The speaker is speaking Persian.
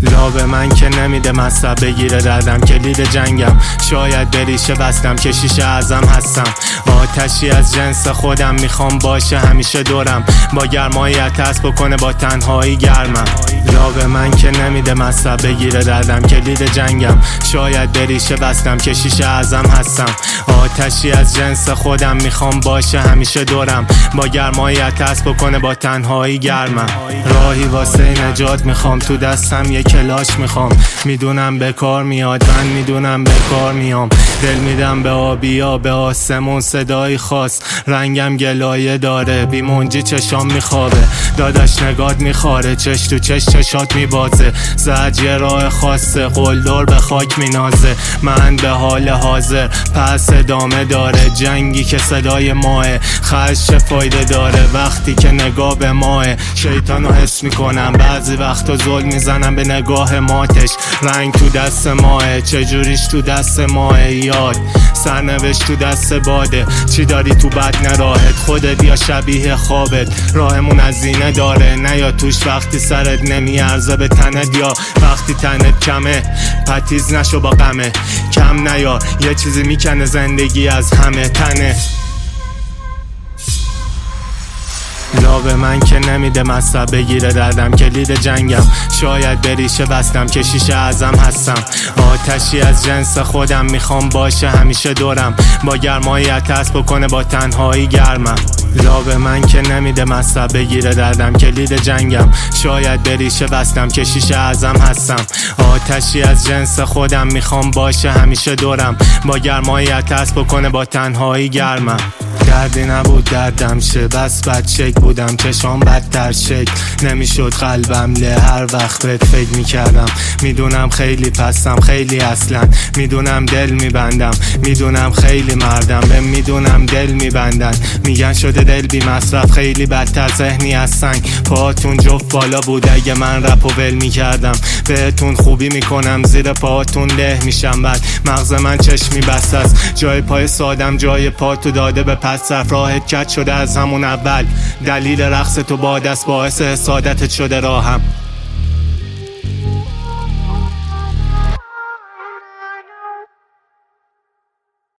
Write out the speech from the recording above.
لابه من که نمیده مصرف بگیره دردم، کلید جنگم شاید بریشه بستم، کشیش اعظم هستم. آتشی از جنس خودم میخوام باشه همیشه دورم، با گرماییت هست بکنه با تنهایی گرمم. لابه من که نمیده مصرف بگیره دردم، کلید جنگم شاید بریشه بستم، کشیش اعظم هستم. آتشی از جنس خودم میخوام باشه همیشه دورم، با گرماییت هست بکنه با تنهایی گرمم. راهی واسه نجات میخوام، تو دستم یک کلاش میخوام، میدونم به کار میاد، من میدونم به کار میام. دل میدم به آبیا، به آسمون صدایی خاص، رنگم گلایه داره، بیمونجی چشام میخوابه، داداش نگات میخاره، چش تو چش چشات میبازه، زجر راه خاصه، قلدر به خاک مینازه. من به حال حاضر، پس ادامه داره، جنگی که صدای ماه، خش فایده داره وقتی که نگاه به ماه. شیطانو حس میکنم بعضی وقتا، ظلم میزنم به نگاه ماتش، رنگ تو دست ماه، چجوریش تو دست ماه. یاد سرنوشت تو دست باده، چی داری تو بدن راحت، خودت یا شبیه خوابت. راهمون هزینه داره، نیا توش وقتی سرت نمیارزه به تنت، یا وقتی تنت کمه پتیز نشو با غمه. کم نیا، یه چیزی میکنه زندگی از همه تنه. لابه من که نمیده مصرف بگیره دردم، کلید جنگم شاید بریشه بستم، کشیش اعظم هستم. آتشی از جنس خودم میخوام باشه همیشه دورم، با گرماییت هست بکنه با تنهایی گرمم. لابه من که نمیده مصرف بگیره دردم، کلید جنگم شاید بریشه بستم، کشیش اعظم هستم. آتشی از جنس خودم میخوام باشه همیشه دورم، با گرماییت هست بکنه با تنهایی گرمم. دردی نبود دردم شه، بس بد شک بودم، چشام بدتر شک نمیشد قلبم له، هر وقت بهت فکر میکردم. میدونم خیلی پستم، خیلی اصلا میدونم دل میبندم، میدونم خیلی مردم، به میدونم دل میبندن. میگن شده دل بی مصرف، خیلی بدتر ذهنی از سنگ. پاهاتون جفت بالا بود اگه من رپ و ول میکردم، بهتون خوبی میکنم زیر پاهاتون له میشم. بعد مغز من چشمی بسته است، جای پای سادم جای پا تو داده به پس رفت، راحت کج شده از همون اول، دلیل رقص تو باد است باعث حسادتت شده راهم.